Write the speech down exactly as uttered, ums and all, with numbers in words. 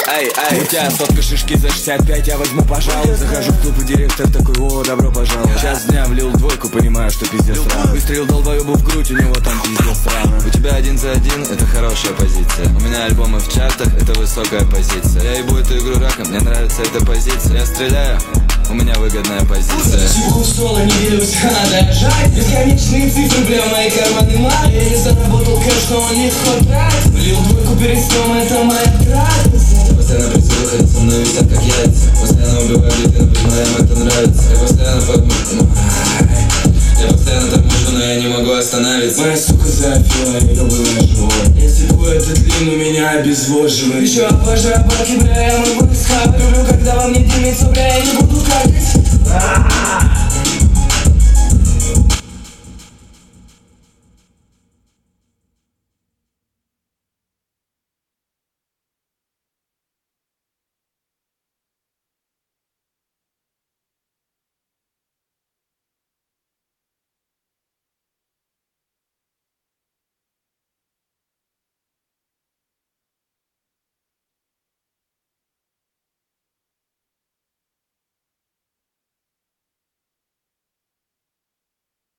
эй, эй. У тебя сотка шишки за шестьдесят пять, я возьму, пожалуй. Захожу в клуб и директор такой: о, добро пожаловать. Час дня влил двойку, понимаю, что пиздец срам. Выстрелил долбоебу в грудь, у него там пиздец срам. У тебя один за один, это хорошая позиция. У меня альбомы в чартах, это высокая позиция. Я ебу эту игру раком, мне нравится эта позиция. Я стреляю, у меня выгодная позиция. Чего в соло не делюсь, надо жать. Бесконечные цифры, бля, мои карманы мат. Я не заработал кэш, но он легко тратит. Влил двойку перед сном, это моя трата. Я постоянно прицелю, ходят со мной, висят как яйца. Постоянно убиваю биты, но понимаем, это нравится. Я постоянно подмышу, я постоянно торможу, но я не могу остановиться. Моя сука запила, я ебаный живот. Если хуй этот длин, у меня обезвоживает. Еще обожаю баки, бля, я могу искать. Люблю, когда во мне дымится, бля, я не буду какать.